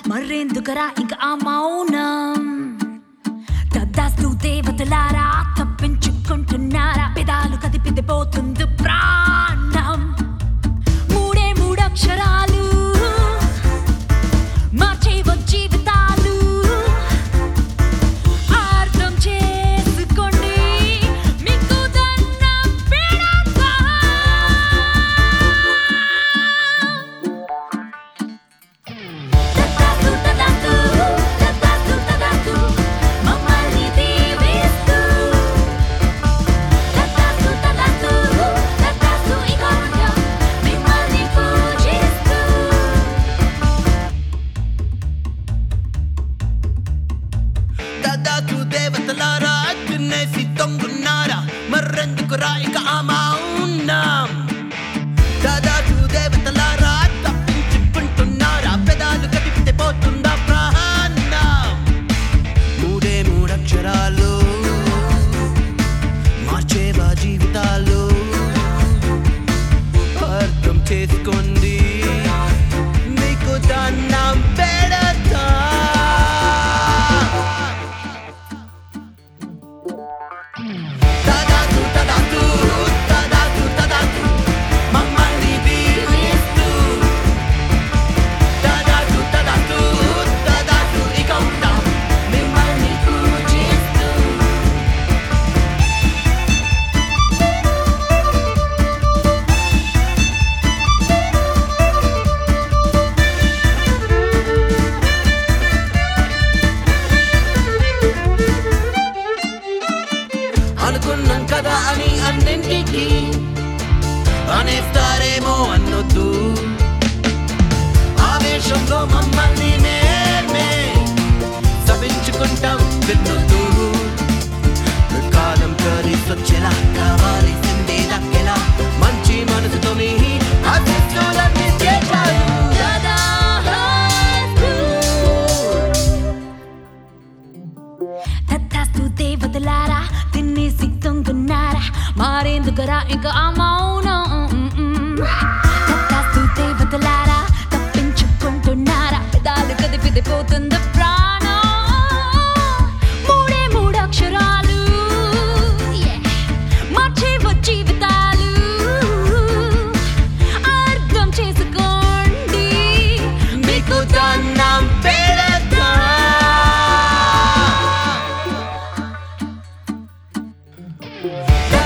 మరెందుకరా ఇంక ఆ మౌనం తదాస్తు దేవతలారా తప్పించుకుంటున్నారా పెదాలు కదిపితే పోతుంది ప్రాణం మూడే మూడక్షరాలు మార్చేవో జీవితాలు అర్థం చేసుకోండి మీకు దండం పెడతా మమ్మల్ని దీవిస్తూ ఇక మిమ్మల్ని పూజిస్తూ దాదాపు దేవతలారా తినేసి తొంగున్నారా మర్రెందుకురా ఇక ఆ మౌనం దాదాపు దేవతలారా తప్పించుకుంటున్నారా పెదాలు కదిపితే పోతుందా ప్రాణం మూడే మూడక్షరాలు మార్చేవా జీవితాలు అర్థం చేసుకోండి మీకు దండం పెడతా మమ్మల్ని దీవిస్తూ ఇక ఉంటాం మిమ్మల్ని పూజిస్తూ అనుకున్నాం కదా అని అన్నింటికి అనేస్తారేమో అన్నొద్దు ఆవేశంలో మమ్మల్ని మేమే సవించుకుంటాం విన్నొద్దు కాలం కలిసొచ్చేలా కావాల్సిందే దక్కేలా మంచి మనసుతో మీ ఆశీస్సులన్నీ చేశారు తదాస్తు దేవతలారా తినేసి తొంగున్నారా మారేందుకరా ఇంకా ఆ మౌనం తదాస్తు దేవతలారా తప్పించుకుంటున్నారా పెదాలు కదిపితే పోతుంది ప్రాణం మూడే మూడక్షరాలు మార్చేవో జీవితాలు అర్థం చేసుకోండి మీకు దండం పెడతా Da